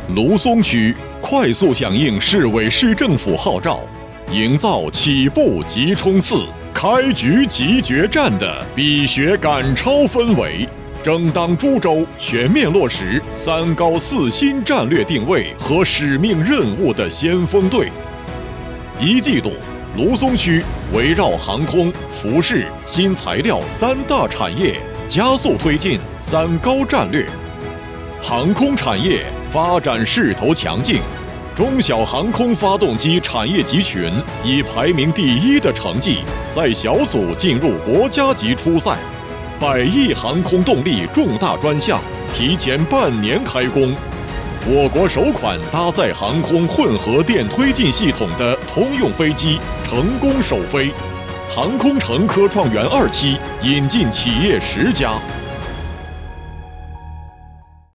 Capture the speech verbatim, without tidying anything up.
芦松区快速响应市委市政府号召，营造起步即冲刺、开局即决战的比学赶超氛围，争当株洲全面落实“三高四新”战略定位和使命任务的先锋队。一季度，芦松区围绕航空、服饰、新材料三大产业，加速推进“三高”战略。航空产业发展势头强劲，中小航空发动机产业集群以排名第一的成绩，在小组进入国家级初赛。百亿航空动力重大专项提前半年开工。我国首款搭载航空混合电推进系统的通用飞机成功首飞。航空城科创园二期引进企业十家，